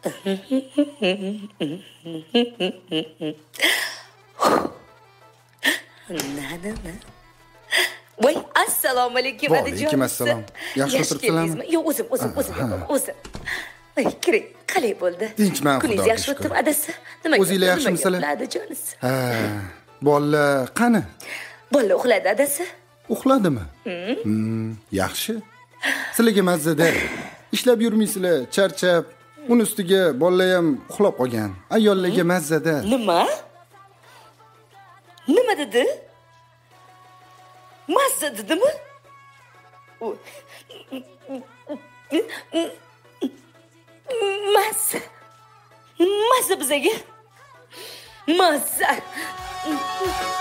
Voy, assalomu alaykum odajon. Alaykum assalom. Yaxshi o'tiribsizlarmi? Yo'q, o'zim. Ay, kiring, qalay bo'ldi? Tinchman, kuningiz Xudoga yaxshi shukr. o'tib, adasi? O'zinglar yaxshimisizlar? Adajonis. Ha, bolalar qani? Bolalar uxladi, adasi. Uxladimi? Yaxshi. Sizlarga mazza-da. Ishlab yurmaysizlar, charchab. Uni ustiga bolalar ham uxlab qolgan. Ayollarga mazza-da. Nima? Nima dedi? Mazza dedimi? Mazza bizaga. Mazza.